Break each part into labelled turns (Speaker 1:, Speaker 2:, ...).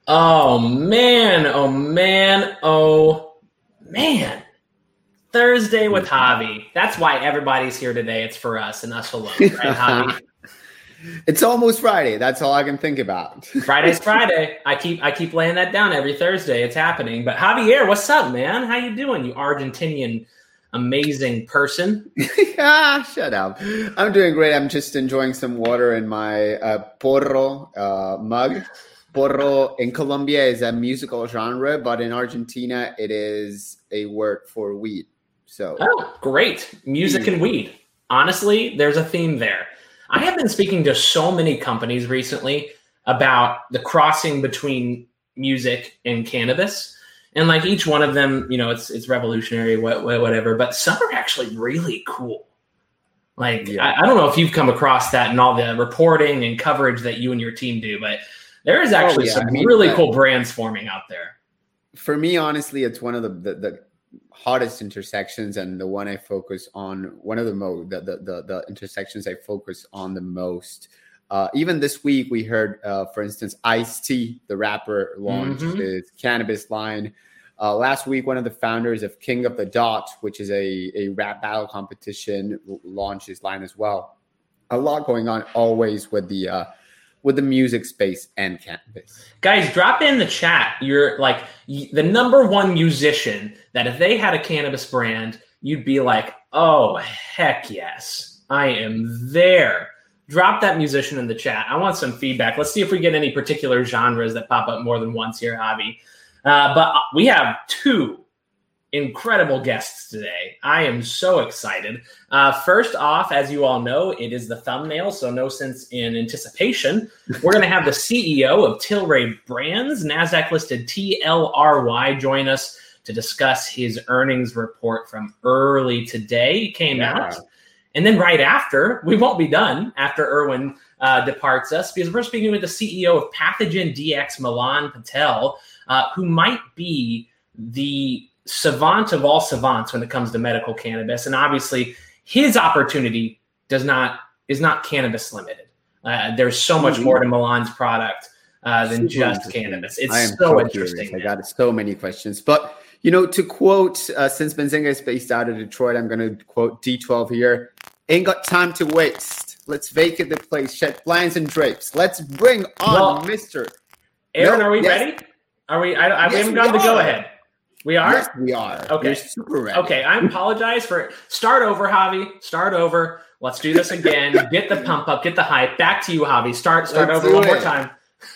Speaker 1: Oh, man. Oh, man. Oh, man. Thursday with Javi. That's why everybody's here today. It's for us and us alone, right, Javi?
Speaker 2: It's almost Friday. That's all I can think about.
Speaker 1: Friday's Friday. I keep laying that down every Thursday. It's happening. But Javier, what's up, man? How you doing, you Argentinian amazing person?
Speaker 2: Shut up. I'm doing great. I'm just enjoying some water in my porro mug. Porro in Colombia is a musical genre, but in Argentina, it is a word for weed. So,
Speaker 1: great. Music and weed. Honestly, there's a theme there. I have been speaking to so many companies recently about the crossing between music and cannabis. And like each one of them, you know, it's revolutionary, whatever, but some are actually really cool. Like, yeah. I don't know if you've come across that in all the reporting and coverage that you and your team do, but there is actually some really cool brands forming out there.
Speaker 2: For me, honestly, it's one of the hottest intersections and the one I focus on. One of the intersections I focus on the most. Even this week, we heard, for instance, Ice-T, the rapper, launched his cannabis line. Last week, one of the founders of King of the Dot, which is a rap battle competition, launched his line as well. A lot going on always with the music space and cannabis.
Speaker 1: Guys, drop in the chat. You're like the number one musician that if they had a cannabis brand, you'd be like, oh, heck yes, I am there. Drop that musician in the chat. I want some feedback. Let's see if we get any particular genres that pop up more than once here, Javi. But we have two incredible guests today. I am so excited. First off, as you all know, it is the thumbnail, so no sense in anticipation. We're going to have the CEO of Tilray Brands, NASDAQ-listed TLRY, join us to discuss his earnings report from early today. It came out. And then right after, we won't be done after Irwin departs us, because we're speaking with the CEO of Pathogen DX, Milan Patel, who might be the savant of all savants when it comes to medical cannabis. And obviously, his opportunity is not cannabis limited. There's so much more to Milan's product than just cannabis. It's so interesting.
Speaker 2: I got so many questions. But, you know, to quote, since Benzinga is based out of Detroit, I'm going to quote D12 here. Ain't got time to waste. Let's vacate the place, shed blinds and drapes. Let's bring on Mr.
Speaker 1: Aaron, are we ready? Are we? We haven't gotten the go-ahead. We are?
Speaker 2: Yes, we are.
Speaker 1: Okay.
Speaker 2: You're super ready.
Speaker 1: Okay, I apologize for... Start over, Javi. Start over. Let's do this again. Get the pump up. Get the hype. Back to you, Javi. Start over one more time.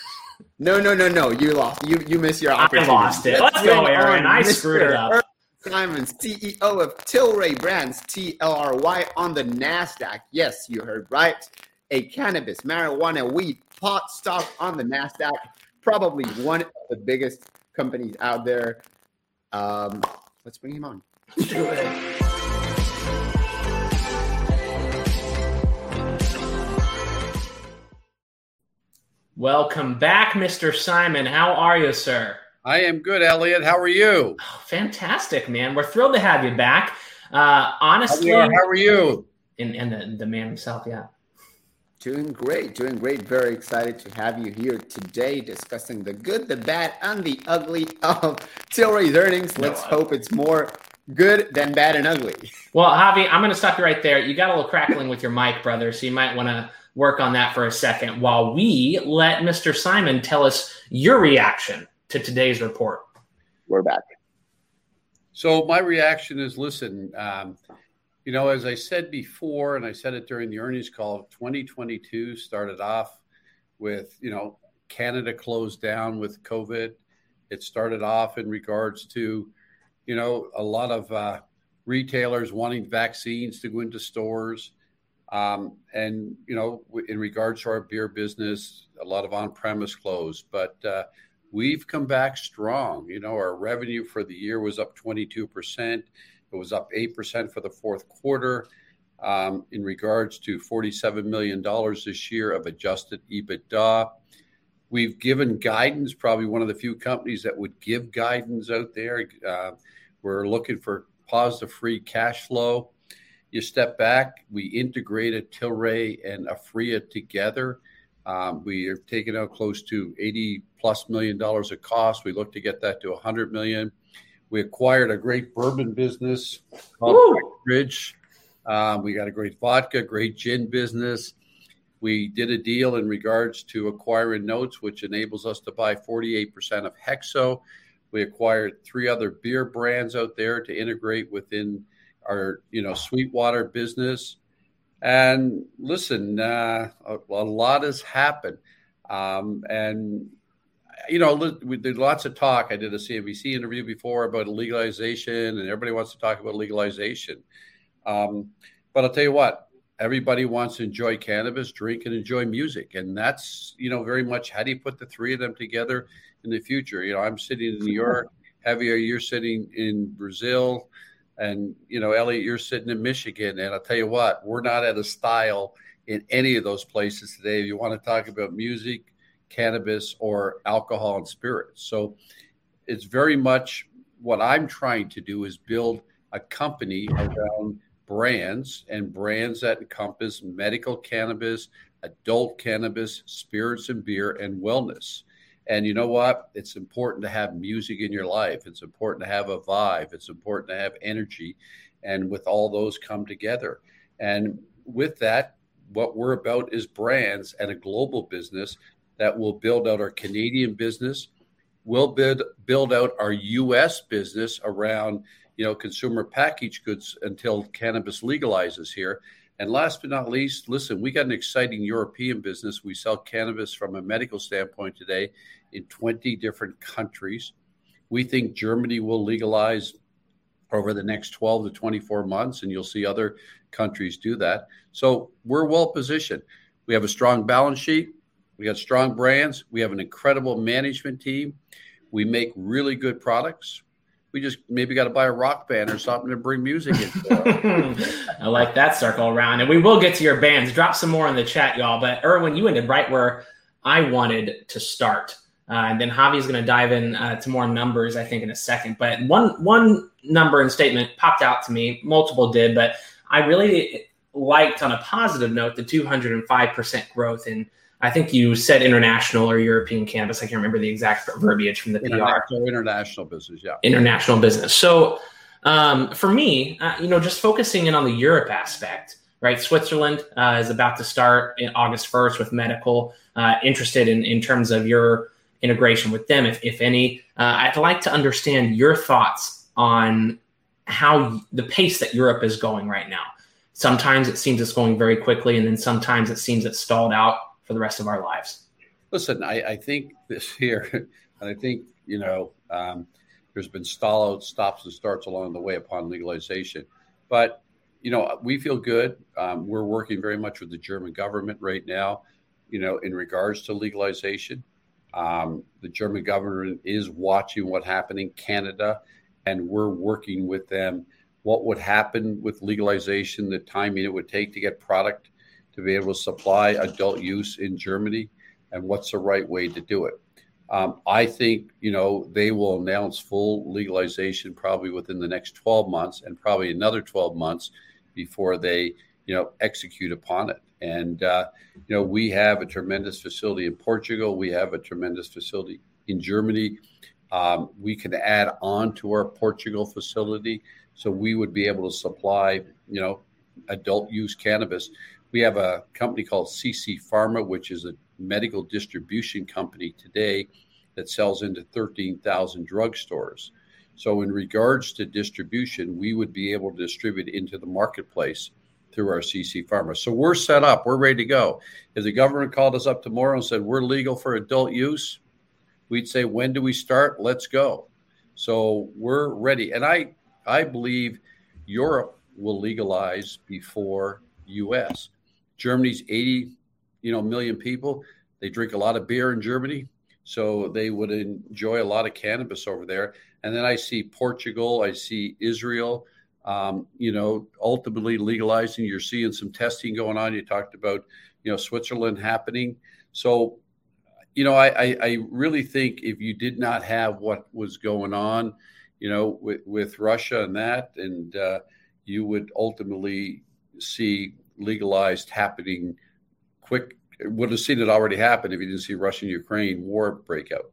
Speaker 2: No. You lost. You missed your opportunity.
Speaker 1: I lost it. Let's go, Aaron. I screwed it up.
Speaker 2: Simons, CEO of Tilray Brands, TLRY, on the NASDAQ. Yes, you heard right. A cannabis, marijuana, weed, pot stock on the NASDAQ. Probably one of the biggest companies out there. Let's bring him on.
Speaker 1: Welcome back, Mr. Simon. How are you, sir?
Speaker 3: I am good, Elliot. How are you?
Speaker 1: Oh, fantastic, man. We're thrilled to have you back. Honestly,
Speaker 3: how are you?
Speaker 1: And the man himself, yeah.
Speaker 2: Doing great. Very excited to have you here today discussing the good, the bad, and the ugly of Tilray's earnings. Let's hope it's more good than bad and ugly.
Speaker 1: Well, Javi, I'm going to stop you right there. You got a little crackling with your mic, brother, so you might want to work on that for a second while we let Mr. Simon tell us your reaction to today's report.
Speaker 2: We're back.
Speaker 3: So my reaction is, listen, as I said before, and I said it during the earnings call, 2022 started off with, Canada closed down with COVID. It started off in regards to, a lot of retailers wanting vaccines to go into stores. In regards to our beer business, a lot of on-premise closed. But we've come back strong. Our revenue for the year was up 22%. It was up 8% for the fourth quarter in regards to $47 million this year of adjusted EBITDA. We've given guidance, probably one of the few companies that would give guidance out there. We're looking for positive free cash flow. You step back, we integrated Tilray and Aphria together. We are taking out close to $80+ million of cost. We look to get that to $100 million. We acquired a great bourbon business called Ridge. We got a great vodka, great gin business. We did a deal in regards to acquiring Notes, which enables us to buy 48% of HEXO. We acquired 3 other beer brands out there to integrate within our, Sweetwater business. And listen, a lot has happened. We did lots of talk. I did a CNBC interview before about legalization, and everybody wants to talk about legalization. But I'll tell you what, everybody wants to enjoy cannabis, drink, and enjoy music. And that's, very much how do you put the 3 of them together in the future? I'm sitting in New York. Javier, you're sitting in Brazil. And, Elliot, you're sitting in Michigan. And I'll tell you what, we're not at a style in any of those places today. If you want to talk about music, cannabis, or alcohol and spirits. So it's very much what I'm trying to do is build a company around brands and brands that encompass medical cannabis, adult cannabis, spirits and beer, and wellness. And you know what? It's important to have music in your life. It's important to have a vibe. It's important to have energy. And with all those come together. And with that, what we're about is brands and a global business that will build out our Canadian business. We'll build out our U.S. business around, consumer packaged goods until cannabis legalizes here. And last but not least, listen, we got an exciting European business. We sell cannabis from a medical standpoint today in 20 different countries. We think Germany will legalize over the next 12 to 24 months, and you'll see other countries do that. So we're well positioned. We have a strong balance sheet. We got strong brands. We have an incredible management team. We make really good products. We just maybe got to buy a rock band or something to bring music in.
Speaker 1: I like that circle around. And we will get to your bands. Drop some more in the chat, y'all. But Irwin, you ended right where I wanted to start. And then Javi's going to dive in to more numbers, I think, in a second. But one number and statement popped out to me. Multiple did. But I really liked, on a positive note, the 205% growth in, I think you said international or European cannabis. I can't remember the exact verbiage from the PR.
Speaker 3: International business, yeah.
Speaker 1: International business. So for me, just focusing in on the Europe aspect, right? Switzerland is about to start in August 1st with medical. Interested in terms of your integration with them, if any. I'd like to understand your thoughts on how the pace that Europe is going right now. Sometimes it seems it's going very quickly, and then sometimes it seems it's stalled out for the rest of our lives.
Speaker 3: Listen, I think this year, and I think, there's been stall-outs, stops and starts along the way upon legalization. But, we feel good. We're working very much with the German government right now, in regards to legalization. The German government is watching what happened in Canada, and we're working with them. What would happen with legalization, the timing it would take to get product to be able to supply adult use in Germany, and what's the right way to do it. I think, they will announce full legalization probably within the next 12 months and probably another 12 months before they, execute upon it. And, we have a tremendous facility in Portugal. We have a tremendous facility in Germany. We can add on to our Portugal facility. So we would be able to supply, adult use cannabis. We have a company called CC Pharma, which is a medical distribution company today that sells into 13,000 drugstores. So in regards to distribution, we would be able to distribute into the marketplace through our CC Pharma. So we're set up. We're ready to go. If the government called us up tomorrow and said, we're legal for adult use, we'd say, when do we start? Let's go. So we're ready. And I believe Europe will legalize before U.S. Germany's 80, million people. They drink a lot of beer in Germany, so they would enjoy a lot of cannabis over there. And then I see Portugal, I see Israel, ultimately legalizing. You're seeing some testing going on. You talked about, Switzerland happening. So, I really think if you did not have what was going on, with Russia and that, and you would ultimately see legalized happening quick would have seen it already happen if you didn't see Russian-Ukraine war break out.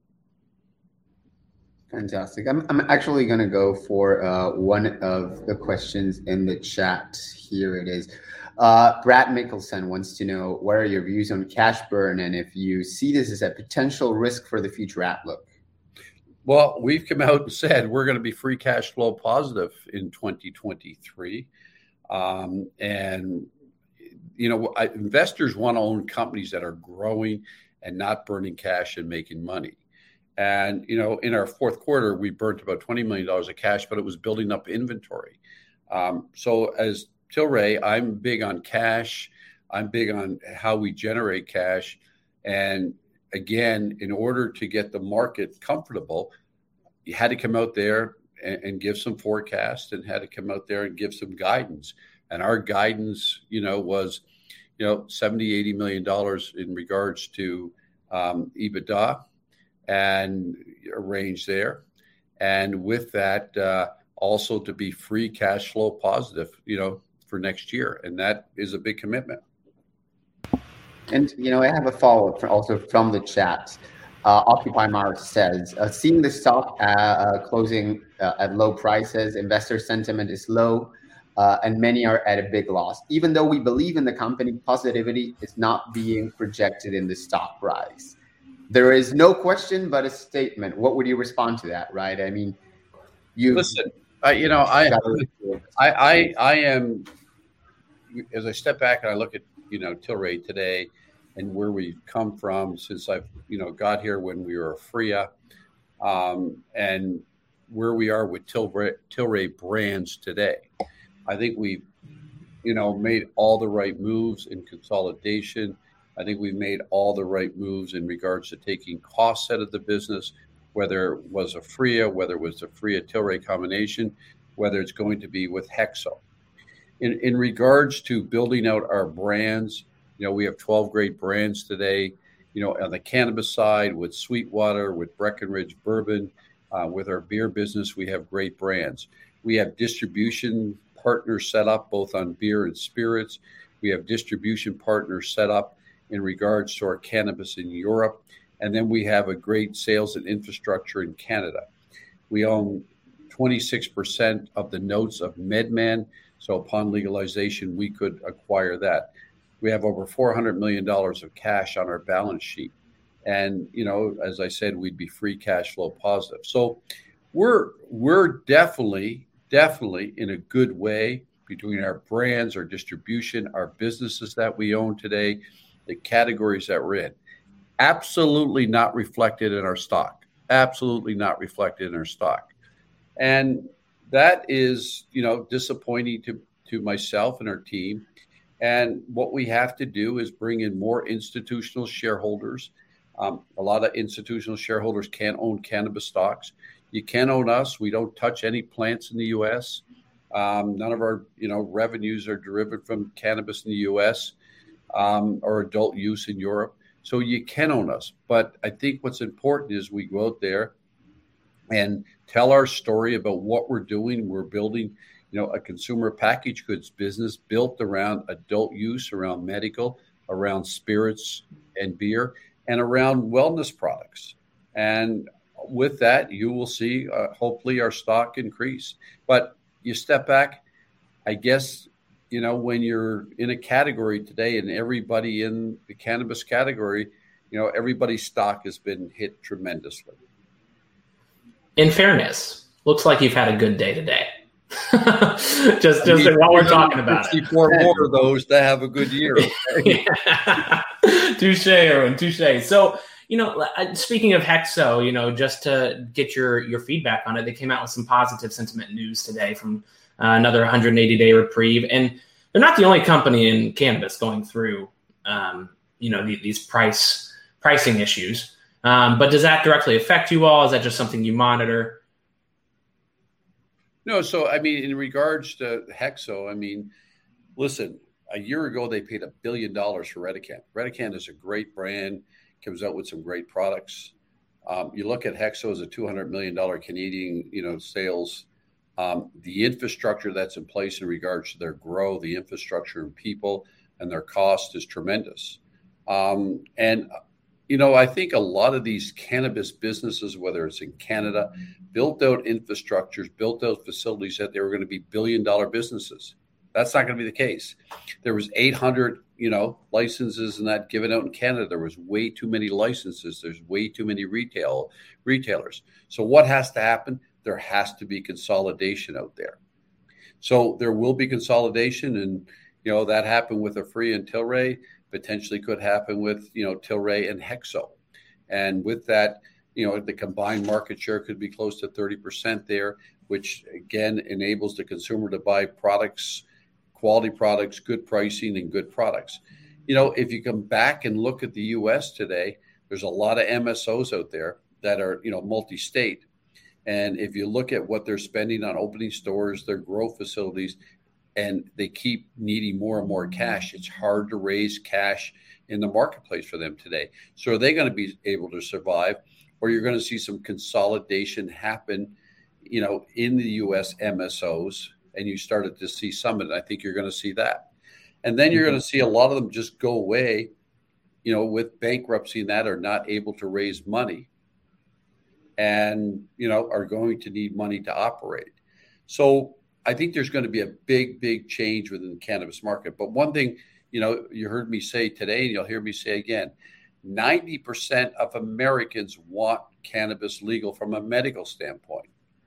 Speaker 2: Fantastic. I'm actually going to go for one of the questions in the chat. Here it is. Brad Mickelson wants to know, what are your views on cash burn and if you see this as a potential risk for the future outlook?
Speaker 3: Well, we've come out and said we're going to be free cash flow positive in 2023. And, investors want to own companies that are growing and not burning cash and making money. And, in our fourth quarter, we burnt about $20 million of cash, but it was building up inventory. So as Tilray, I'm big on cash. I'm big on how we generate cash. And again, in order to get the market comfortable, you had to come out there and give some forecast and had to come out there and give some guidance. And our guidance, was, $70-80 million in regards to EBITDA and a range there. And with that, also to be free cash flow positive, for next year. And that is a big commitment.
Speaker 2: And, I have a follow-up also from the chat. Occupy Mars says, seeing the stock closing at low prices, investor sentiment is low, and many are at a big loss. Even though we believe in the company, positivity is not being projected in the stock price. There is no question but a statement. What would you respond to that, right? I mean, you
Speaker 3: listen. I am, as I step back and I look at Tilray today and where we've come from since I've got here when we were Aphria, and where we are with Tilray Brands today. I think we've made all the right moves in consolidation. I think we've made all the right moves in regards to taking costs out of the business, whether it was Aphria, whether it was the Aphria-Tilray combination, whether it's going to be with HEXO. In regards to building out our brands, we have 12 great brands today, on the cannabis side with Sweetwater, with Breckenridge Bourbon, with our beer business, we have great brands. We have distribution partners set up both on beer and spirits. We have distribution partners set up in regards to our cannabis in Europe. And then we have a great sales and infrastructure in Canada. We own 26% of the notes of MedMen. So upon legalization, we could acquire that. We have over $400 million of cash on our balance sheet. And, as I said, we'd be free cash flow positive. So we're definitely in a good way between our brands, our distribution, our businesses that we own today, the categories that we're in. Absolutely not reflected in our stock. Absolutely not reflected in our stock. And that is, disappointing to myself and our team. And what we have to do is bring in more institutional shareholders. A lot of institutional shareholders can't own cannabis stocks. You can't own us. We don't touch any plants in the U.S. None of our, revenues are derived from cannabis in the U.S. Or adult use in Europe. So you can own us. But I think what's important is we go out there and tell our story about what we're doing. We're building, a consumer packaged goods business built around adult use, around medical, around spirits and beer, and around wellness products. And with that, you will see, hopefully, our stock increase. But you step back, I guess, when you're in a category today and everybody in the cannabis category, everybody's stock has been hit tremendously.
Speaker 1: In fairness, looks like you've had a good day today. just while we're talking about it.
Speaker 3: 64 more of those to have a good year. Okay?
Speaker 1: Touche, Irwin, touche. So, speaking of HEXO, just to get your feedback on it, they came out with some positive sentiment news today from another 180-day reprieve. And they're not the only company in cannabis going through, these pricing issues. But does that directly affect you all? Is that just something you monitor?
Speaker 3: No. So, in regards to HEXO, listen, a year ago, they paid $1 billion for Redecan. Redecan is a great brand, comes out with some great products. You look at HEXO as a $200 million Canadian, sales. The infrastructure that's in place in regards to their growth, the infrastructure and people and their cost is tremendous. And I think a lot of these cannabis businesses, whether it's in Canada, built out infrastructures, built out facilities that they were going to be billion-dollar businesses. That's not going to be the case. There was 800, licenses and that given out in Canada. There was way too many licenses. There's way too many retailers. So what has to happen? There has to be consolidation out there. So there will be consolidation, and that happened with Aphria and Tilray. Potentially could happen with Tilray and Hexo, and with that, the combined market share could be close to 30% there, which again enables the consumer to buy products, quality products, good pricing, and good products. If you come back and look at the U.S. today, there's a lot of MSOs out there that are multi-state, and if you look at what they're spending on opening stores, their growth facilities, and they keep needing more and more cash, it's hard to raise cash in the marketplace for them today. So are they going to be able to survive, or you're going to see some consolidation happen, in the U.S. MSOs, and you started to see some of it. I think you're going to see that. And then you're going to see a lot of them just go away, with bankruptcy and that, are not able to raise money and, are going to need money to operate. So I think there's going to be a big, big change within the cannabis market. But one thing, you heard me say today, and you'll hear me say again, 90% of Americans want cannabis legal from a medical standpoint.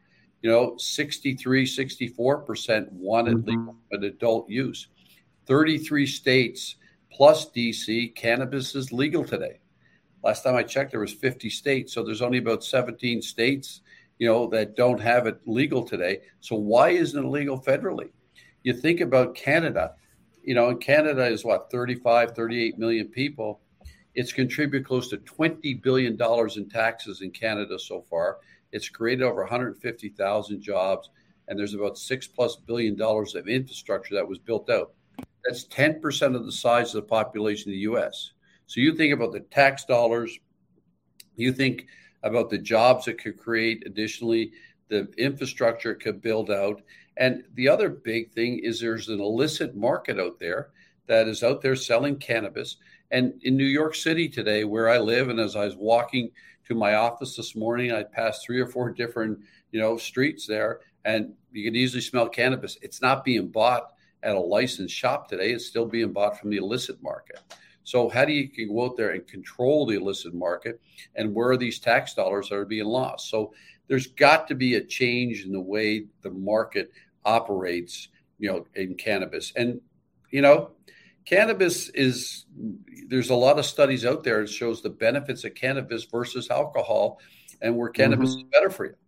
Speaker 3: 63, 64% want it legal for adult use. 33 states plus DC, cannabis is legal today. Last time I checked, there was 50 states. So there's only about 17 states that don't have it legal today. So why isn't it legal federally? You think about Canada, and Canada is 38 million people. It's contributed close to $20 billion in taxes in Canada so far. It's created over 150,000 jobs, and there's about $6+ billion of infrastructure that was built out. That's 10% of the size of the population of the U.S. So you think about the tax dollars, you think about the jobs it could create additionally, the infrastructure it could build out. And the other big thing is there's an illicit market out there that is out there selling cannabis. And in New York City today, where I live, and as I was walking to my office this morning, I passed 3 or 4 different, streets there, and you can easily smell cannabis. It's not being bought at a licensed shop today. It's still being bought from the illicit market. So how do you go out there and control the illicit market, and where are these tax dollars that are being lost? So there's got to be a change in the way the market operates, in cannabis. And, cannabis there's a lot of studies out there that shows the benefits of cannabis versus alcohol, and where cannabis is better for you.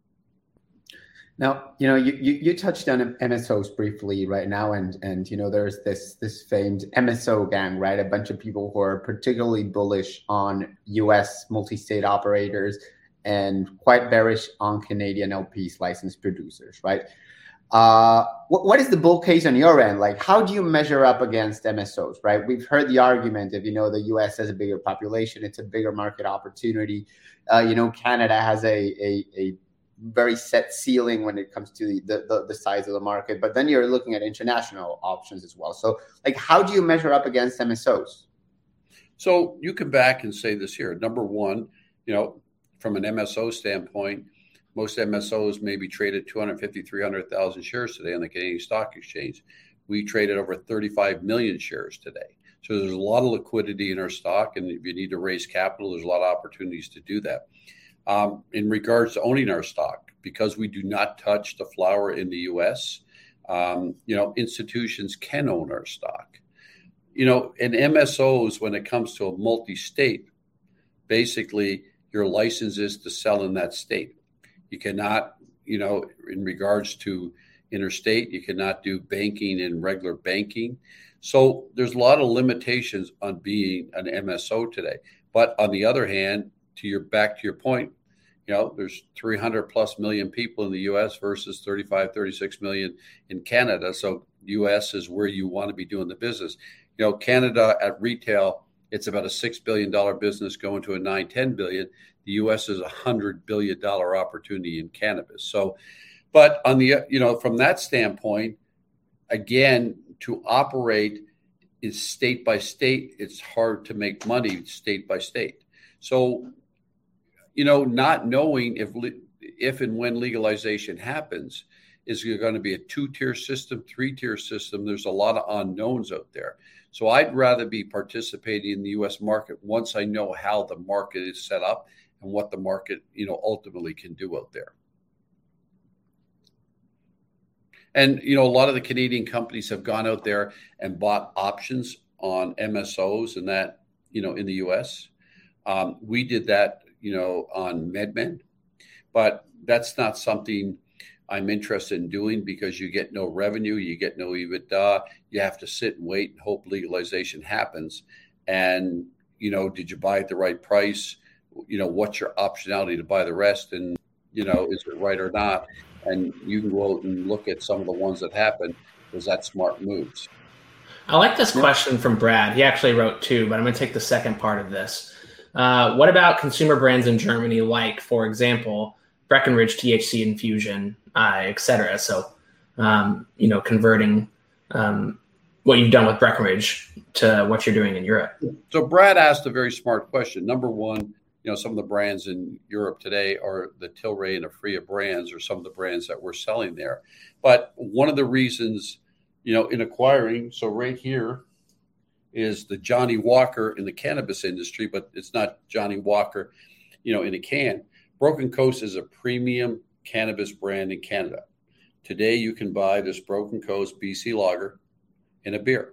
Speaker 2: Now, you touched on MSOs briefly right now, and there's this famed MSO gang, right? A bunch of people who are particularly bullish on U.S. multi-state operators and quite bearish on Canadian LPs, licensed producers, right? What is the bull case on your end? Like, how do you measure up against MSOs, right? We've heard the argument of, the U.S. has a bigger population, it's a bigger market opportunity. Canada has a very set ceiling when it comes to the size of the market, but then you're looking at international options as well. So, like, how do you measure up against MSOs?
Speaker 3: So you come back and say this here. Number one, from an MSO standpoint, most MSOs may be traded 250, 300,000 shares today on the Canadian Stock Exchange. We traded over 35 million shares today. So there's a lot of liquidity in our stock, and if you need to raise capital, there's a lot of opportunities to do that. In regards to owning our stock, because we do not touch the flower in the U.S., institutions can own our stock. And MSOs, when it comes to a multi-state, basically your license is to sell in that state. You cannot, in regards to interstate, you cannot do banking in regular banking. So there's a lot of limitations on being an MSO today. But on the other hand, back to your point, there's 300+ million people in the U.S. versus 35, 36 million in Canada. So U.S. is where you want to be doing the business. Canada at retail, it's about a $6 billion business going to a $9-10 billion. The U.S. is a $100 billion opportunity in cannabis. So, but on the, from that standpoint, again, to operate is state by state. It's hard to make money state by state. So, not knowing if and when legalization happens, is there going to be a 2-tier system, 3-tier system? There's a lot of unknowns out there. So I'd rather be participating in the U.S. market once I know how the market is set up and what the market, ultimately can do out there. And, a lot of the Canadian companies have gone out there and bought options on MSOs and that, in the U.S. We did that, on MedMen, but that's not something I'm interested in doing because you get no revenue, you get no EBITDA. You have to sit and wait and hope legalization happens. And, did you buy at the right price? What's your optionality to buy the rest? And, is it right or not? And you can go out and look at some of the ones that happen. Was that smart moves?
Speaker 1: I like this question from Brad. He actually wrote 2, but I'm going to take the second part of this. What about consumer brands in Germany, like, for example, Breckenridge THC infusion, et cetera? So, converting what you've done with Breckenridge to what you're doing in Europe.
Speaker 3: So Brad asked a very smart question. Number one, some of the brands in Europe today are the Tilray and Aphria brands, or some of the brands that we're selling there. But one of the reasons, in acquiring, so right here is the Johnny Walker in the cannabis industry, but it's not Johnny Walker, in a can. Broken Coast is a premium cannabis brand in Canada. Today, you can buy this Broken Coast BC Lager in a beer.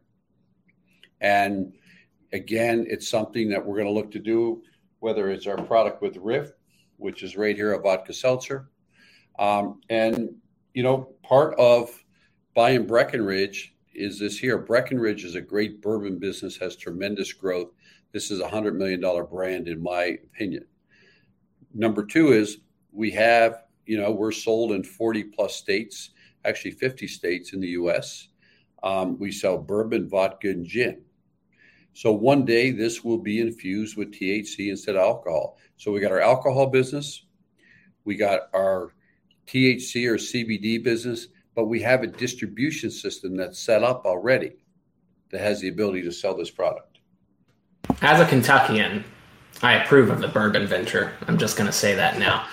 Speaker 3: And again, it's something that we're going to look to do, whether it's our product with Riff, which is right here, a vodka seltzer. And, part of buying Breckenridge is this here. Breckenridge is a great bourbon business, has tremendous growth. This is a $100 million brand, in my opinion. Number 2 is we have, we're sold in 40 plus states, actually 50 states in the U.S. We sell bourbon, vodka, and gin. So one day this will be infused with THC instead of alcohol. So we got our alcohol business, we got our THC or CBD business, but we have a distribution system that's set up already that has the ability to sell this product.
Speaker 1: As a Kentuckian, I approve of the bourbon venture. I'm just going to say that now.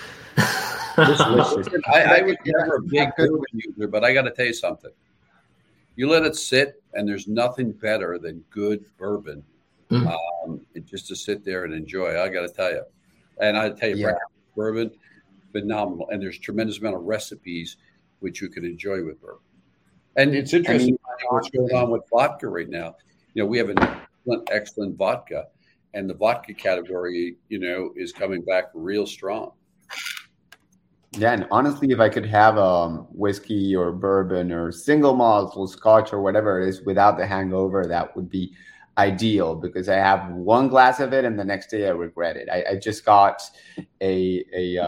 Speaker 3: I was never a big bourbon user, but I got to tell you something. You let it sit, and there's nothing better than good bourbon, just to sit there and enjoy. I got to tell you. And I tell you, bourbon, phenomenal. And there's tremendous amount of recipes which you can enjoy with bourbon. And it's interesting what's going on with vodka right now. We have an excellent vodka, and the vodka category, is coming back real strong.
Speaker 2: Yeah, and honestly, if I could have whiskey or bourbon or single malt or scotch or whatever it is without the hangover, that would be ideal, because I have one glass of it and the next day I regret it. I just got a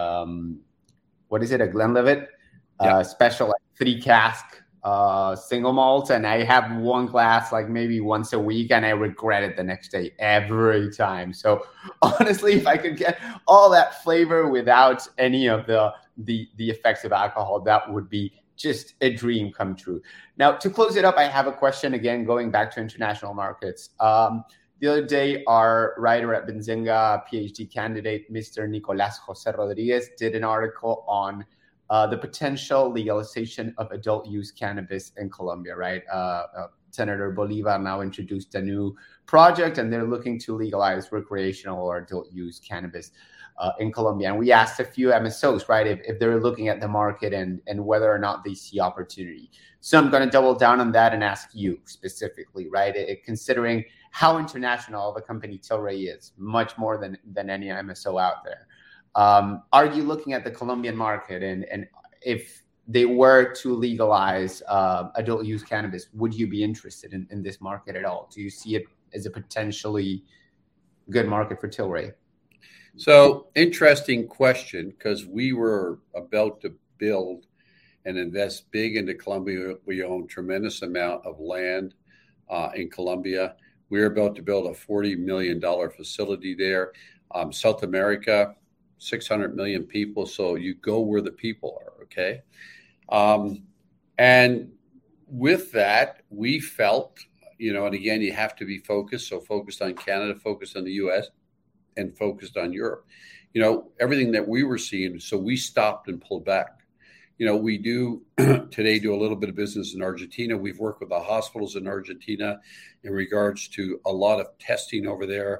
Speaker 2: what is it? A Glenlivet special, like 3 cask single malt, and I have one glass like maybe once a week, and I regret it the next day every time. So honestly, if I could get all that flavor without any of the effects of alcohol, that would be just a dream come true. Now, to close it up, I have a question again, going back to international markets. The other day, our writer at Benzinga, PhD candidate, Mr. Nicolas Jose Rodriguez, did an article on the potential legalization of adult use cannabis in Colombia, right? Senator Bolivar now introduced a new project, and they're looking to legalize recreational or adult use cannabis in Colombia. And we asked a few MSOs, right, if they're looking at the market and whether or not they see opportunity. So I'm going to double down on that and ask you specifically, right? Considering how international the company Tilray is, much more than any MSO out there. Are you looking at the Colombian market, and if they were to legalize adult use cannabis, would you be interested in this market at all? Do you see it as a potentially good market for Tilray?
Speaker 3: So interesting question, because we were about to build and invest big into Colombia. We own tremendous amount of land in Colombia. We're about to build a $40 million facility there. South America, 600 million people. So you go where the people are, okay? And with that, we felt, And again, you have to be focused. So focused on Canada, focused on the U.S., and focused on Europe. Everything that we were seeing, so we stopped and pulled back. We do today do a little bit of business in Argentina. We've worked with the hospitals in Argentina in regards to a lot of testing over there,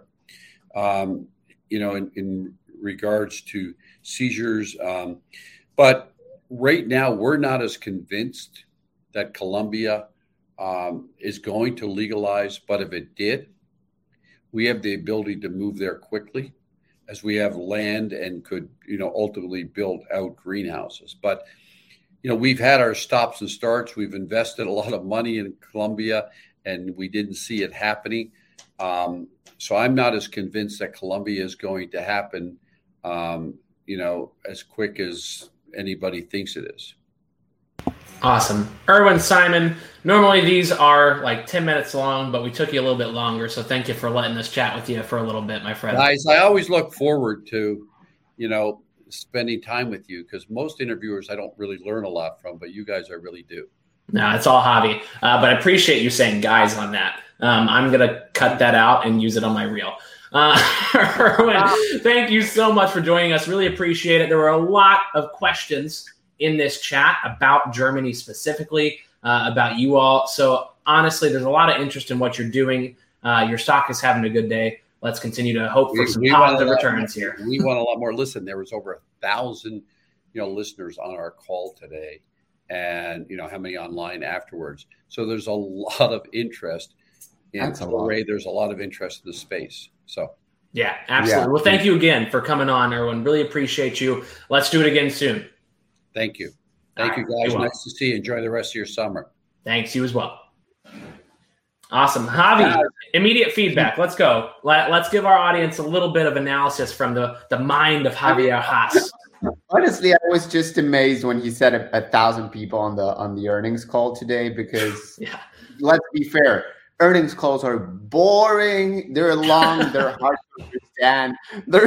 Speaker 3: in regards to seizures. But right now, we're not as convinced that Colombia is going to legalize. But if it did, we have the ability to move there quickly, as we have land and could, ultimately build out greenhouses. But, we've had our stops and starts. We've invested a lot of money in Colombia, and we didn't see it happening. So I'm not as convinced that Colombia is going to happen, as quick as anybody thinks it is.
Speaker 1: Awesome. Erwin, Simon, normally these are like 10 minutes long, but we took you a little bit longer. So thank you for letting us chat with you for a little bit, my friend.
Speaker 3: Guys, I always look forward to, spending time with you, because most interviewers I don't really learn a lot from, but you guys I really do.
Speaker 1: No, it's all Javi. But I appreciate you saying guys on that. I'm going to cut that out and use it on my reel. Erwin, thank you so much for joining us. Really appreciate it. There were a lot of questions in this chat about Germany specifically, about you all. So honestly, there's a lot of interest in what you're doing. Your stock is having a good day. Let's continue to hope for some positive returns here.
Speaker 3: We want a lot more. Listen, there was over 1,000, listeners on our call today, and how many online afterwards. So there's a lot of interest in Array. There's a lot of interest in the space. So
Speaker 1: yeah, absolutely. Yeah. Well, thank you again for coming on, Erwin. Really appreciate you. Let's do it again soon.
Speaker 3: Thank you. Thank you, guys. Nice to see you. Enjoy the rest of your summer.
Speaker 1: Thanks. You as well. Awesome. Javi, immediate feedback. Let's go. Let's give our audience a little bit of analysis from the mind of Javier Haas.
Speaker 2: Honestly, I was just amazed when he said 1,000 people on the earnings call today, because let's be fair. Earnings calls are boring. They're long. They're hard to understand.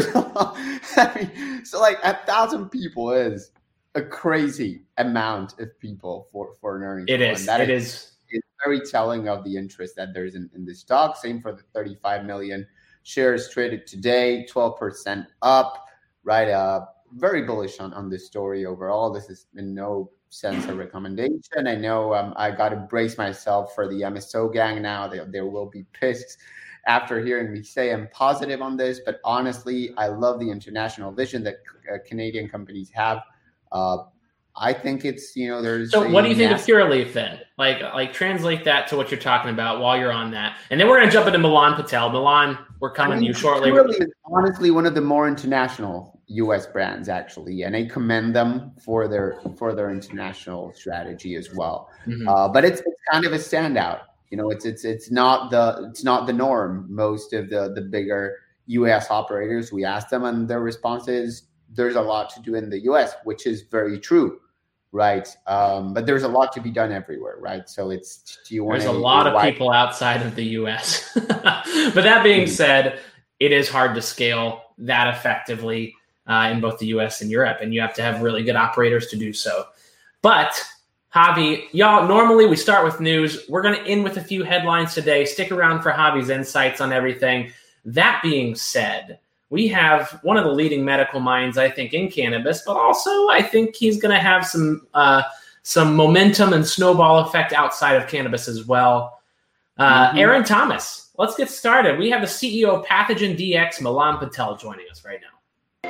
Speaker 2: So like 1,000 people is a crazy amount of people for an earnings call.
Speaker 1: It is.
Speaker 2: It's very telling of the interest that there's in this stock. Same for the 35 million shares traded today, 12% up, right? Very bullish on this story overall. This is in no sense a recommendation. I know I got to brace myself for the MSO gang now. They will be pissed after hearing me say I'm positive on this. But honestly, I love the international vision that Canadian companies have. I think it's, there's.
Speaker 1: So what do you think of Curaleaf then? Like translate that to what you're talking about while you're on that. And then we're going to jump into Milan Patel. Milan, we're coming to you shortly.
Speaker 2: Curaleaf is honestly one of the more international U.S. brands, actually. And I commend them for their international strategy as well. Mm-hmm. But it's kind of a standout. It's not the norm. Most of the bigger U.S. operators, we ask them, and their response is there's a lot to do in the U.S., which is very true. Right. But there's a lot to be done everywhere. Right. So
Speaker 1: there's a lot of people outside of the US. But that being said, it is hard to scale that effectively in both the US and Europe. And you have to have really good operators to do so. But Javi, y'all, normally we start with news. We're going to end with a few headlines today. Stick around for Javi's insights on everything. That being said, we have one of the leading medical minds, I think, in cannabis, but also I think he's going to have some momentum and snowball effect outside of cannabis as well. Aaron Thomas, let's get started. We have the CEO of Pathogen DX, Milan Patel, joining us right now.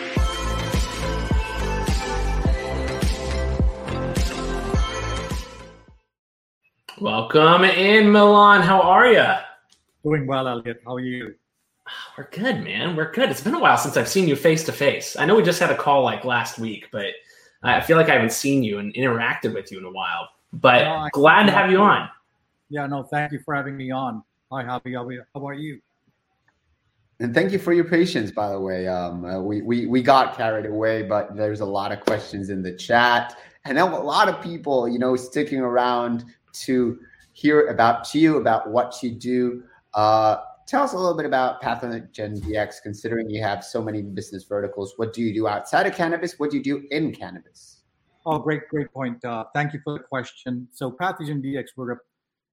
Speaker 1: Welcome in, Milan. How are you?
Speaker 4: Doing well, Elliot. How are you?
Speaker 1: We're good, man. We're good. It's been a while since I've seen you face to face. I know we just had a call like last week, but I feel like I haven't seen you and interacted with you in a while. But glad to have you on.
Speaker 4: Yeah, no, thank you for having me on. Hi, Javi. How are you?
Speaker 2: And thank you for your patience, by the way. We got carried away, but there's a lot of questions in the chat. And now a lot of people, sticking around to hear about you, about what you do. Tell us a little bit about Pathogen DX, considering you have so many business verticals. What do you do outside of cannabis? What do you do in cannabis?
Speaker 4: Oh, great point. Thank you for the question. So Pathogen DX, we're a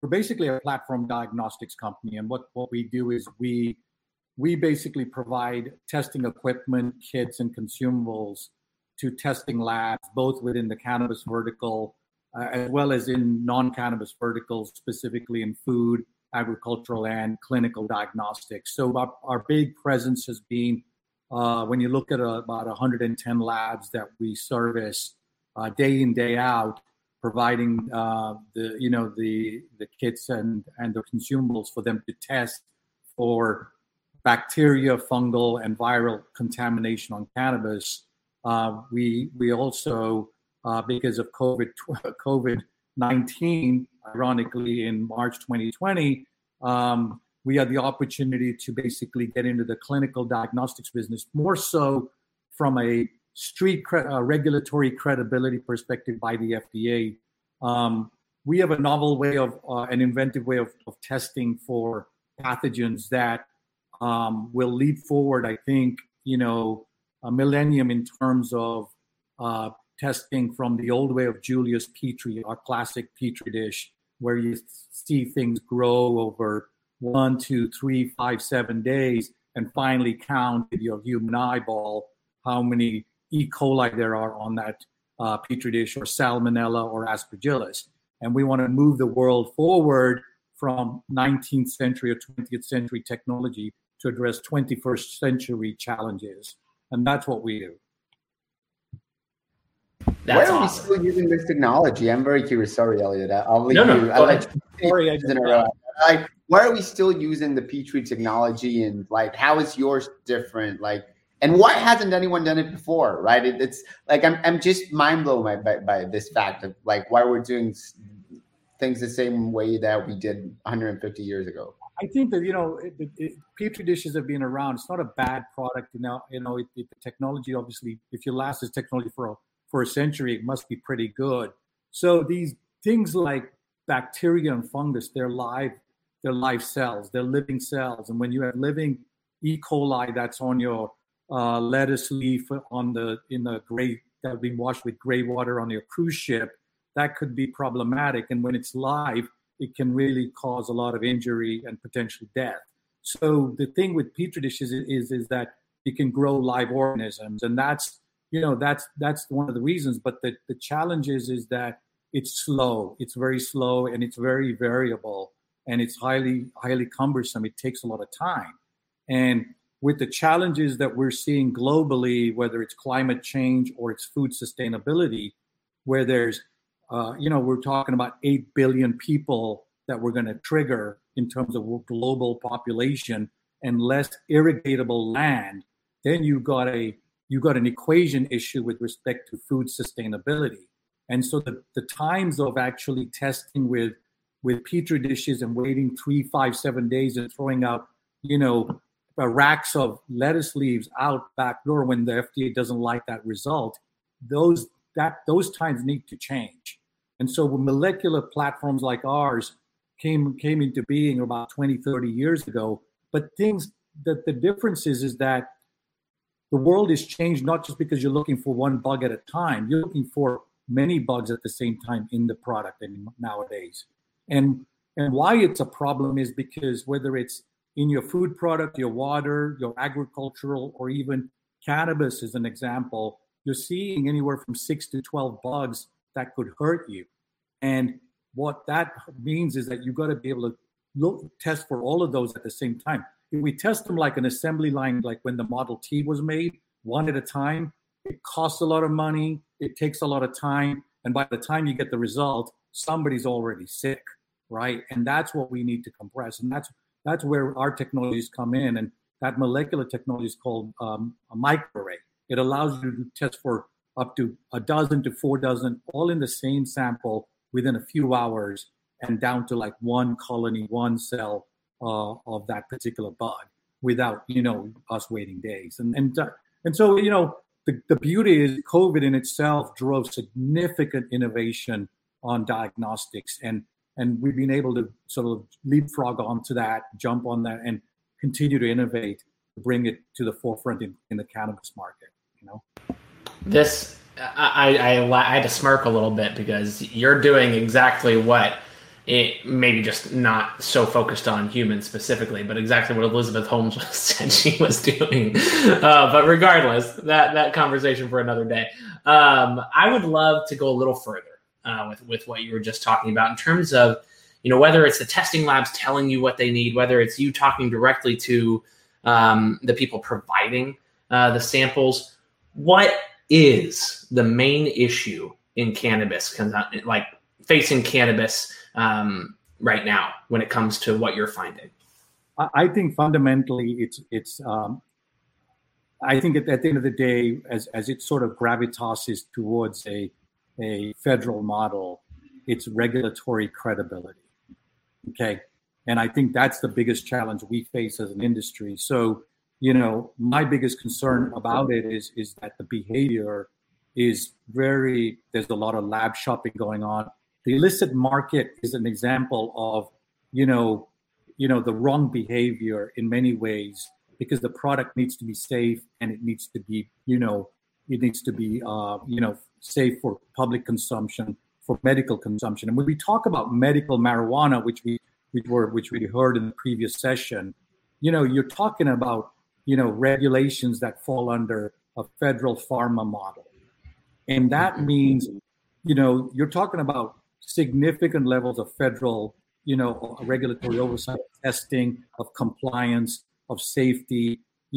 Speaker 4: we're basically a platform diagnostics company. And what we do is we basically provide testing equipment, kits, and consumables to testing labs, both within the cannabis vertical as well as in non-cannabis verticals, specifically in food, agricultural, and clinical diagnostics. So our big presence has been, when you look at about 110 labs that we service day in, day out, providing the kits and the consumables for them to test for bacteria, fungal, and viral contamination on cannabis. We also, because of COVID-19, ironically, in March 2020, we had the opportunity to basically get into the clinical diagnostics business, more so from a regulatory credibility perspective by the FDA. We have a novel way of, an inventive way of testing for pathogens that will lead forward, I think, a millennium in terms of testing from the old way of Julius Petri, our classic Petri dish, where you see things grow over 1, 2, 3, 5, 7 days, and finally count with your human eyeball how many E. coli there are on that Petri dish, or Salmonella or Aspergillus. And we want to move the world forward from 19th century or 20th century technology to address 21st century challenges. And that's what we do.
Speaker 2: Why are we still using this technology? I'm very curious. Sorry, Elliot. I'll leave you.
Speaker 4: Sorry,
Speaker 2: why are we still using the Petri technology, and how is yours different? And why hasn't anyone done it before? Right? It's like I'm just mind blown by this fact of why we're doing things the same way that we did 150 years ago.
Speaker 4: I think that Petri dishes have been around. It's not a bad product. The technology, obviously, if you last this technology for a century, it must be pretty good. So these things like bacteria and fungus, they're live cells, they're living cells. And when you have living E. coli that's on your lettuce leaf in the gray, that have been washed with gray water on your cruise ship, that could be problematic. And when it's live, it can really cause a lot of injury and potential death. So the thing with Petri dishes is that it can grow live organisms, and that's one of the reasons. But the challenge is that it's slow. It's very slow, and it's very variable, and it's highly cumbersome. It takes a lot of time. And with the challenges that we're seeing globally, whether it's climate change or it's food sustainability, where there's we're talking about 8 billion people that we're going to trigger in terms of global population and less irrigatable land, then you got an equation issue with respect to food sustainability. And so the times of actually testing with Petri dishes and waiting 3, 5, 7 days and throwing out, racks of lettuce leaves out back door when the FDA doesn't like that result, those times need to change. And so when molecular platforms like ours came into being about 20, 30 years ago, but the difference is that the world is changed not just because you're looking for one bug at a time, you're looking for many bugs at the same time in the product nowadays. And why it's a problem is because whether it's in your food product, your water, your agricultural, or even cannabis as an example, you're seeing anywhere from 6 to 12 bugs that could hurt you. And what that means is that you've got to be able to test for all of those at the same time. If we test them like an assembly line, like when the Model T was made, one at a time, it costs a lot of money, it takes a lot of time, and by the time you get the result, somebody's already sick, right? And that's what we need to compress, and that's where our technologies come in, and that molecular technology is called a microarray. It allows you to test for up to 12 to 14, all in the same sample within a few hours, and down to like one colony, one cell of that particular bug, without us waiting days. And so the beauty is COVID in itself drove significant innovation on diagnostics, and we've been able to sort of leapfrog onto that, jump on that, and continue to innovate to bring it to the forefront in the cannabis market.
Speaker 1: This I had to smirk a little bit because you're doing exactly what it maybe just not so focused on humans specifically, but exactly what Elizabeth Holmes said she was doing. But regardless, that conversation for another day. I would love to go a little further with what you were just talking about in terms of, whether it's the testing labs telling you what they need, whether it's you talking directly to the people providing the samples. What is the main issue in cannabis, like facing cannabis right now when it comes to what you're finding?
Speaker 4: I think fundamentally it's I think at the end of the day, as it sort of gravitases towards a federal model, it's regulatory credibility. Okay. And I think that's the biggest challenge we face as an industry. So, my biggest concern about it is that the behavior is there's a lot of lab shopping going on. The illicit market is an example of, the wrong behavior in many ways, because the product needs to be safe and it needs to be, safe for public consumption, for medical consumption. And when we talk about medical marijuana, which we heard in the previous session, you're talking about, regulations that fall under a federal pharma model. And that means, you're talking about significant levels of federal, regulatory oversight, testing, of compliance, of safety,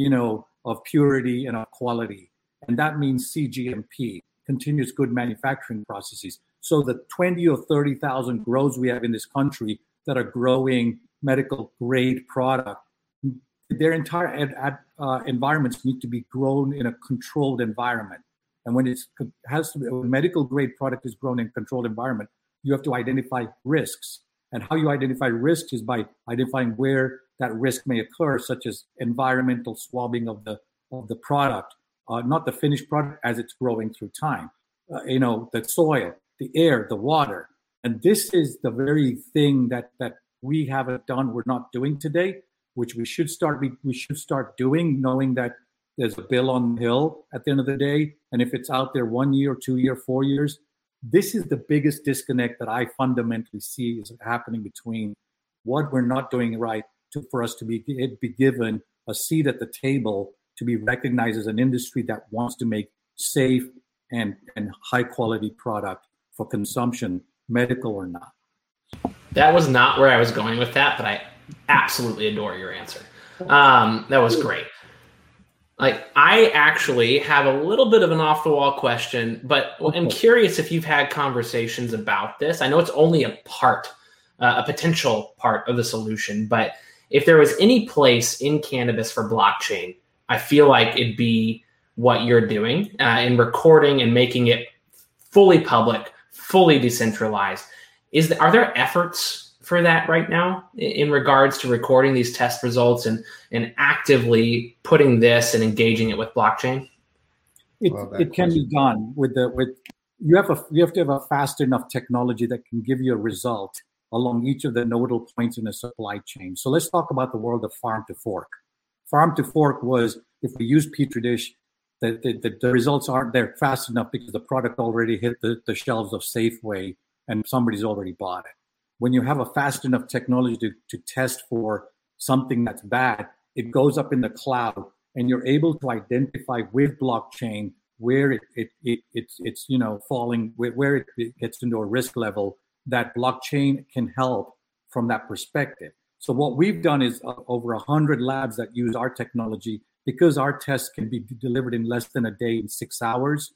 Speaker 4: of purity and of quality. And that means CGMP, continuous good manufacturing processes. So the 20 or 30,000 grows we have in this country that are growing medical grade product, their entire environments need to be grown in a controlled environment. And when when medical grade product is grown in a controlled environment, you have to identify risks. And how you identify risks is by identifying where that risk may occur, such as environmental swabbing of the product, not the finished product as it's growing through time. The soil, the air, the water. And this is the very thing that we haven't done, we're not doing today, which we should start doing, knowing that there's a bill on the hill at the end of the day. And if it's out there 1 year, 2 year, 4 years, this is the biggest disconnect that I fundamentally see is happening between what we're not doing right for us to be given a seat at the table, to be recognized as an industry that wants to make safe and high quality product for consumption, medical or not.
Speaker 1: That was not where I was going with that, but I absolutely adore your answer. That was great. Like, I actually have a little bit of an off-the-wall question, but I'm curious if you've had conversations about this. I know it's only a potential part of the solution, but if there was any place in cannabis for blockchain, I feel like it'd be what you're doing in recording and making it fully public, fully decentralized. Are there efforts for that right now in regards to recording these test results and actively putting this and engaging it with blockchain?
Speaker 4: It can be done you have to have a fast enough technology that can give you a result along each of the nodal points in the supply chain. So let's talk about the world of farm to fork. Farm to fork was, if we use Petri dish, the results aren't there fast enough because the product already hit the shelves of Safeway and somebody's already bought it. When you have a fast enough technology to test for something that's bad, it goes up in the cloud and you're able to identify with blockchain where it's falling, where it gets into a risk level that blockchain can help from that perspective. So what we've done is over 100 labs that use our technology, because our tests can be delivered in less than a day, in 6 hours.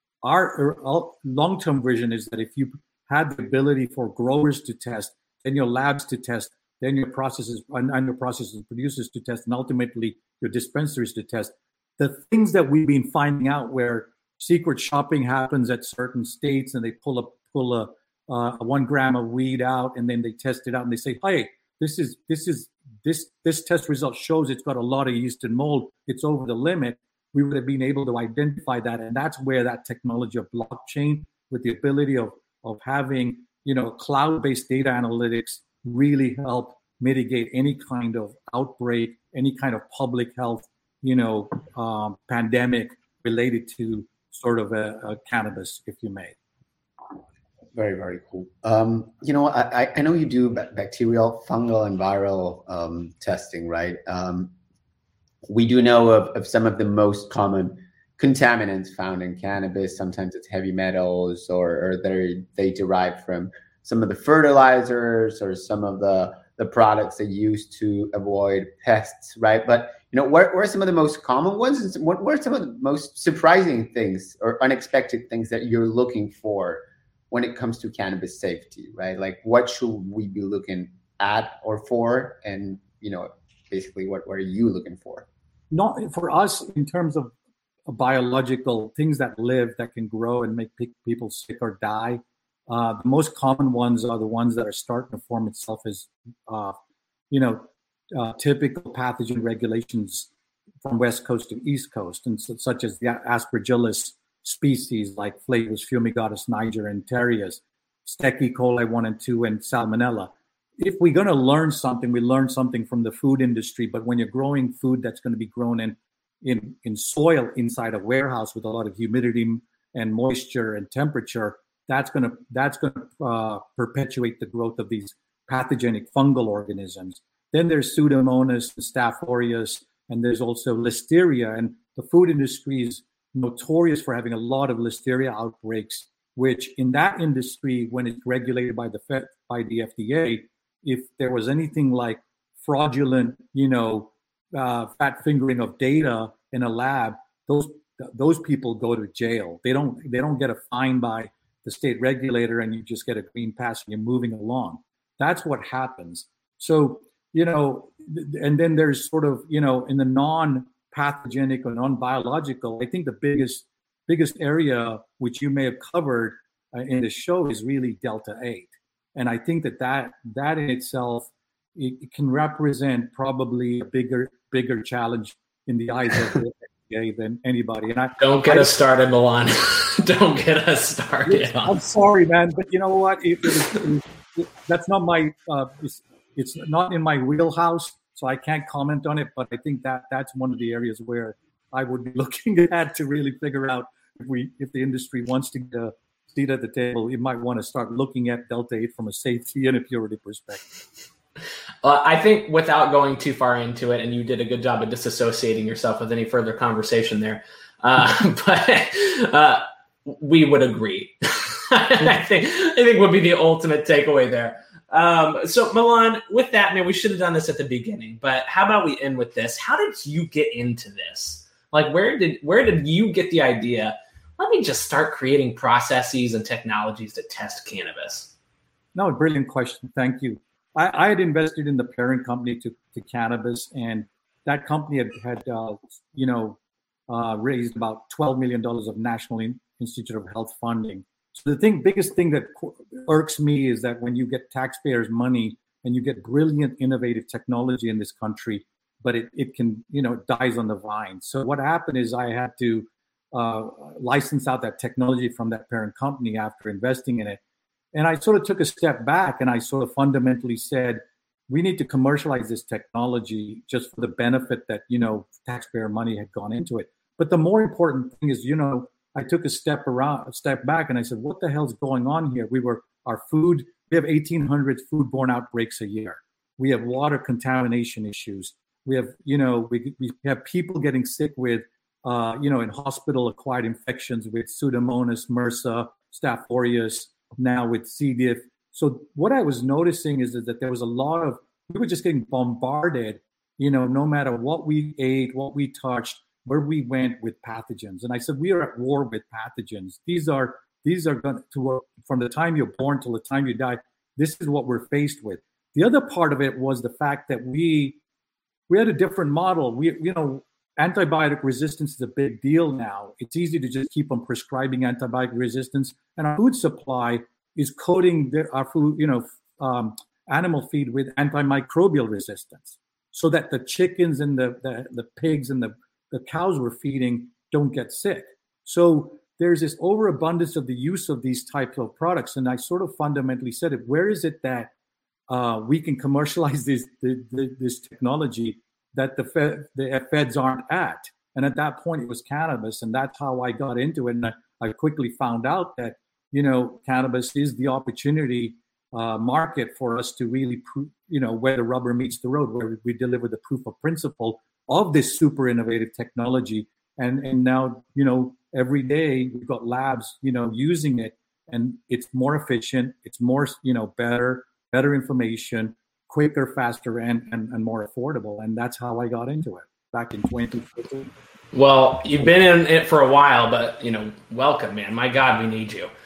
Speaker 4: Our long-term vision is that if you had the ability for growers to test, then your labs to test, then your processes and your processes producers to test, and ultimately your dispensaries to test, the things that we've been finding out where secret shopping happens at certain states and they pull a 1 gram of weed out and then they test it out and they say, hey, this test result shows it's got a lot of yeast and mold, it's over the limit. We would have been able to identify that. And that's where that technology of blockchain with the ability of having, cloud-based data analytics really help mitigate any kind of outbreak, any kind of public health, pandemic related to sort of a cannabis, if you may.
Speaker 2: Very, very cool. I know you do bacterial, fungal, and viral testing, right? We do know of some of the most common contaminants found in cannabis. Sometimes it's heavy metals, or they derive from some of the fertilizers or some of the products they use to avoid pests, right? But what are some of the most common ones? And what are some of the most surprising things or unexpected things that you're looking for when it comes to cannabis safety, right? Like, what should we be looking at or for? And, basically, what are you looking for?
Speaker 4: Not for us in terms of biological things that live, that can grow and make people sick or die. The most common ones are the ones that are starting to form itself as, typical pathogen regulations from West Coast to East Coast, and such as the Aspergillus species like Flavus fumigatus, Niger, and Terias, Stech E. coli 1 and 2, and Salmonella. If we're going to learn something, we learn something from the food industry. But when you're growing food that's going to be grown in soil inside a warehouse with a lot of humidity and moisture and temperature, that's going to perpetuate the growth of these pathogenic fungal organisms. Then there's Pseudomonas and Staph aureus, and there's also Listeria. And the food industry is notorious for having a lot of Listeria outbreaks, which in that industry, when it's regulated by the FDA, if there was anything like fraudulent, fat fingering of data in a lab, those people go to jail. They don't get a fine by the state regulator, and you just get a green pass and you're moving along. That's what happens. So, and then there's sort of, in the non-pathogenic or non-biological, I think the biggest area which you may have covered in the show is really Delta 8. And I think that in itself, it can represent probably a bigger challenge in the eyes of the FDA than anybody. And
Speaker 1: don't get us started, Milan. Don't get us started.
Speaker 4: I'm sorry, man, but you know what? That's not my. It's not in my wheelhouse, so I can't comment on it. But I think that's one of the areas where I would be looking at to really figure out if the industry wants to get a seat at the table, you might want to start looking at Delta 8 from a safety and a purity perspective.
Speaker 1: I think without going too far into it, and you did a good job of disassociating yourself with any further conversation there, but we would agree. I think would be the ultimate takeaway there. So Milan, with that, man, we should have done this at the beginning, but how about we end with this? How did you get into this? Like, where did you get the idea? Let me just start creating processes and technologies to test cannabis.
Speaker 4: No, brilliant question. Thank you. I had invested in the parent company to cannabis, and that company had raised about $12 million of National Institute of Health funding. So the biggest thing that irks me is that when you get taxpayers' money and you get brilliant, innovative technology in this country, but it can, dies on the vine. So what happened is I had to license out that technology from that parent company after investing in it. And I sort of took a step back and I sort of fundamentally said, we need to commercialize this technology just for the benefit that, taxpayer money had gone into it. But the more important thing is, I took a step back and I said, what the hell's going on here? We have 1,800 foodborne outbreaks a year. We have water contamination issues. We have, we have people getting sick with, in hospital acquired infections with Pseudomonas, MRSA, Staph aureus, now with C. diff. So what I was noticing is that there was we were just getting bombarded, no matter what we ate, what we touched, where we went with pathogens. And I said, we are at war with pathogens. These are going to, from the time you're born till the time you die, this is what we're faced with. The other part of it was the fact that we had a different model. Antibiotic resistance is a big deal now. It's easy to just keep on prescribing antibiotic resistance, and our food supply is coating our food, animal feed with antimicrobial resistance, so that the chickens and the pigs and the cows we're feeding don't get sick. So there's this overabundance of the use of these types of products, and I sort of fundamentally said it. Where is it that we can commercialize this technology that the feds aren't at? And at that point, it was cannabis, and that's how I got into it. And I quickly found out that cannabis is the opportunity market for us to really prove, where the rubber meets the road, where we deliver the proof of principle of this super innovative technology. And now, every day we've got labs, using it, and it's more efficient. It's more, better information, quicker, faster, and more affordable. And that's how I got into it back in 2015.
Speaker 1: Well, you've been in it for a while, but, welcome, man. My God, we need you.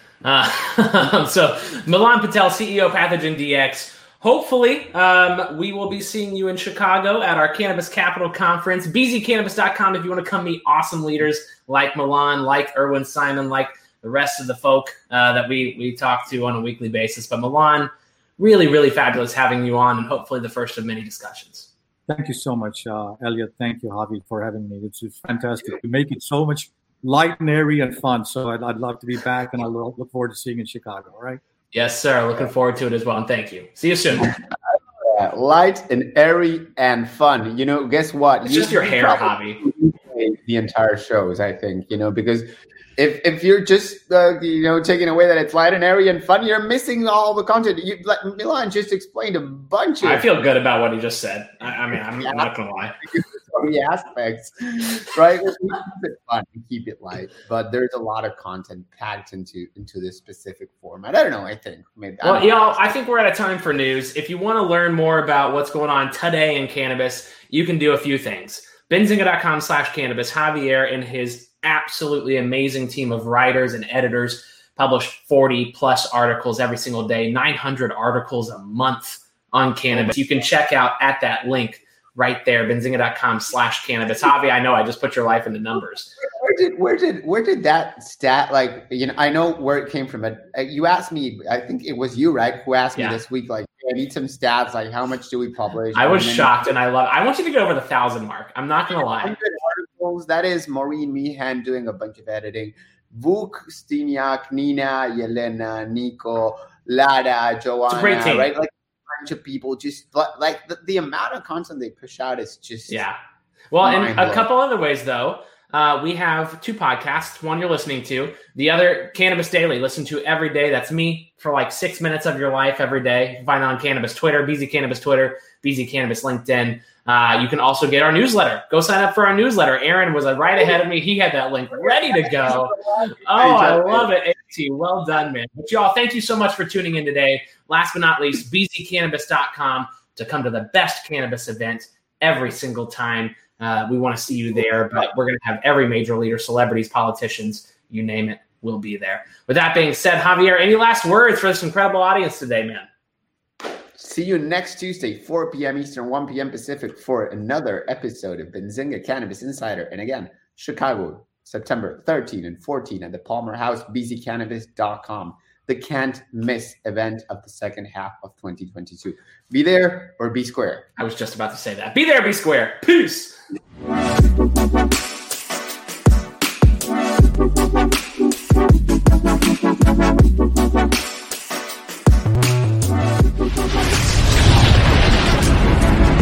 Speaker 1: So Milan Patel, CEO, Pathogen DX. Hopefully, we will be seeing you in Chicago at our Cannabis Capital Conference. bzcannabis.com if you want to come meet awesome leaders like Milan, like Irwin Simon, like the rest of the folk that we talk to on a weekly basis. But Milan, really, really fabulous having you on, and hopefully the first of many discussions.
Speaker 4: Thank you so much, Elliot. Thank you, Javi, for having me. It's fantastic. You make it so much light and airy and fun. So I'd love to be back, and I look forward to seeing you in Chicago. All right.
Speaker 1: Yes, sir. Looking forward to it as well. And thank you. See you soon.
Speaker 2: Light and airy and fun. Guess what?
Speaker 1: It's just your hair, Javi.
Speaker 2: The entire shows, I think, because if you're just, taking away that it's light and airy and fun, you're missing all the content. Milan just explained a bunch of.
Speaker 1: I feel good about what he just said. I'm not going to lie.
Speaker 2: The aspects, right? We keep it fun, we keep it light, but there's a lot of content packed into this specific format. I don't know. I think maybe.
Speaker 1: I think we're at a time for news. If you want to learn more about what's going on today in cannabis, you can do a few things. Benzinga.com/cannabis. Javier and his absolutely amazing team of writers and editors publish 40 plus articles every single day, 900 articles a month on cannabis. You can check out at that link right there, benzinga.com/cannabis. Javi, I know I just put your life into numbers.
Speaker 2: Where did that stat, I know where it came from. You asked me, I think it was you, right, who asked me this week, I need some stats, how much do we publish?
Speaker 1: I was shocked, and I want you to get over the 1,000 mark. I'm not going to lie.
Speaker 2: 100 articles, that is Maureen Meehan doing a bunch of editing. Vuk, Stiniak, Nina, Yelena, Nico, Lada, Joanna.
Speaker 1: It's a great team.
Speaker 2: Right? Of people, just the amount of content they push out is just
Speaker 1: well, and a couple other ways though. We have 2 podcasts. One you're listening to, the other Cannabis Daily. Listen to every day. That's me for 6 minutes of your life every day. You can find it on Cannabis Twitter, BZ Cannabis Twitter, BZ Cannabis LinkedIn. You can also get our newsletter. Go sign up for our newsletter. Aaron was right ahead of me. He had that link ready to go. Oh, I love it. AT, well done, man. But y'all, thank you so much for tuning in today. Last but not least, bzcannabis.com to come to the best cannabis event every single time. We want to see you there, but we're going to have every major leader, celebrities, politicians, you name it, will be there. With that being said, Javier, any last words for this incredible audience today, man?
Speaker 2: See you next Tuesday, 4 p.m. Eastern, 1 p.m. Pacific for another episode of Benzinga Cannabis Insider. And again, Chicago, September 13 and 14 at the Palmer House, bzcannabis.com. The can't miss event of the second half of 2022. Be there or be square.
Speaker 1: I was just about to say that. Be there, be square. Peace.